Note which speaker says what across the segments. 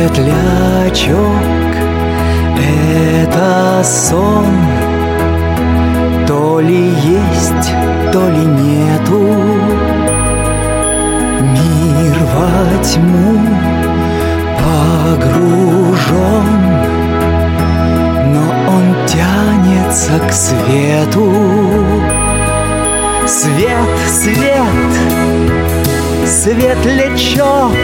Speaker 1: Светлячок — это сон, то ли есть, то ли нету. Мир во тьму погружен, но он тянется к свету. Свет, свет, светлячок,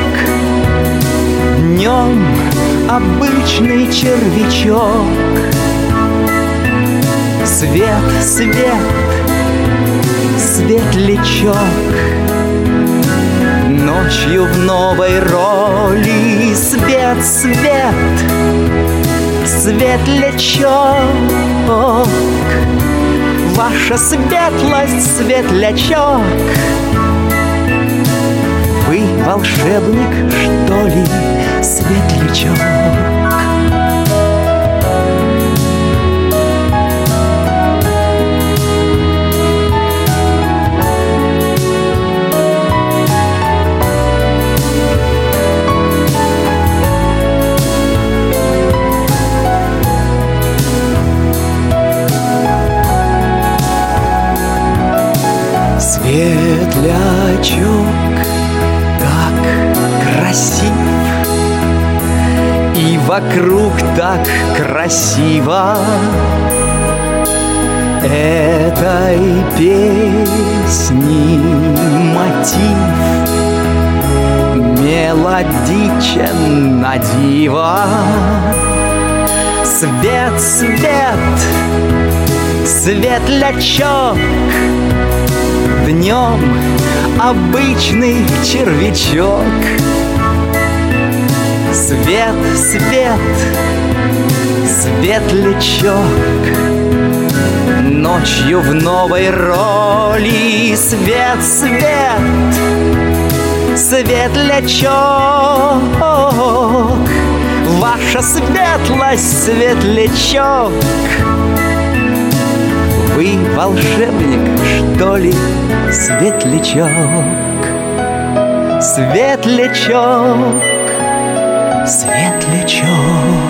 Speaker 1: днем обычный червячок. Свет, свет, светлячок, ночью в новой роли. Свет, свет, светлячок, ваша светлость, светлячок. Вы волшебник, что ли, светлячок? Светлячок так красив, и вокруг так красиво. Этой песни мотив мелодичен на диво. Свет, свет, светлячок, днем обычный червячок. Свет, свет, светлячок, ночью в новой роли. Свет, свет, светлячок, ваша светлость, светлячок. Вы волшебник, что ли, светлячок? Светлячок, светлячок.